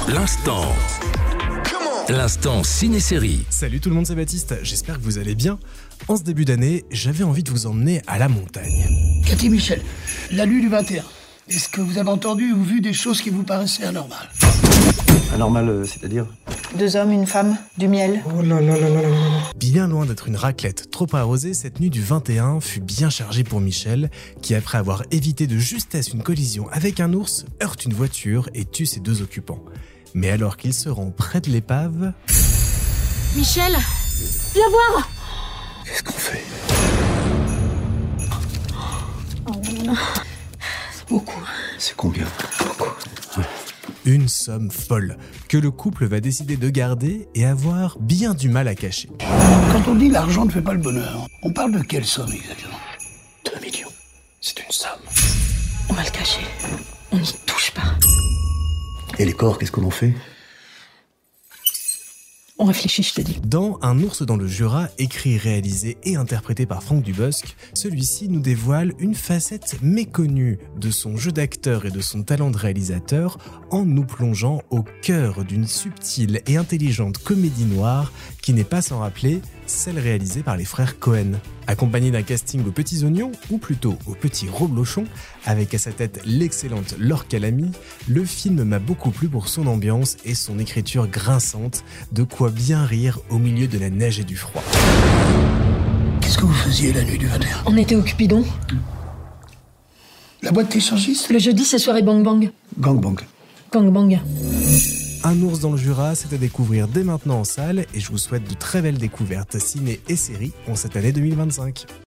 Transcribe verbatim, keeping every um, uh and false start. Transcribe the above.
L'instant. L'instant ciné-série. Salut tout le monde, c'est Baptiste, j'espère que vous allez bien. En ce début d'année, j'avais envie de vous emmener à la montagne. Cathy Michel, la nuit du vingt et un. Est-ce que vous avez entendu ou vu des choses qui vous paraissaient anormales? Anormal, euh, c'est-à-dire? Deux hommes, une femme, du miel. Oh là là là là là là. Bien loin d'être une raclette trop arrosée, cette nuit du vingt et un fut bien chargée pour Michel, qui après avoir évité de justesse une collision avec un ours, heurte une voiture et tue ses deux occupants. Mais alors qu'il se rend près de l'épave... Michel, viens voir. Qu'est-ce qu'on fait? Oh là là. C'est beaucoup. C'est combien? Beaucoup. Ouais. Une somme folle, que le couple va décider de garder et avoir bien du mal à cacher. Quand on dit l'argent ne fait pas le bonheur, on parle de quelle somme exactement? Deux millions. C'est une somme. On va le cacher. On n'y touche pas. Et les corps, qu'est-ce qu'on en fait? On réfléchit, je te dis. Dans Un ours dans le Jura, écrit, réalisé et interprété par Franck Dubosc, celui-ci nous dévoile une facette méconnue de son jeu d'acteur et de son talent de réalisateur en nous plongeant au cœur d'une subtile et intelligente comédie noire qui n'est pas sans rappeler celle réalisée par les frères Cohen. Accompagné d'un casting aux petits oignons, ou plutôt aux petits reblochons, avec à sa tête l'excellente Laure Calamy, le film m'a beaucoup plu pour son ambiance et son écriture grinçante, de quoi bien rire au milieu de la neige et du froid. Qu'est-ce que vous faisiez la nuit du vingt et un? On était au Cupidon. La boîte d'échangistes? Le jeudi, c'est soirée bang bang. Gang bang. Gang bang. Un ours dans le Jura, c'est à découvrir dès maintenant en salle et je vous souhaite de très belles découvertes ciné et séries en cette année deux mille vingt-cinq.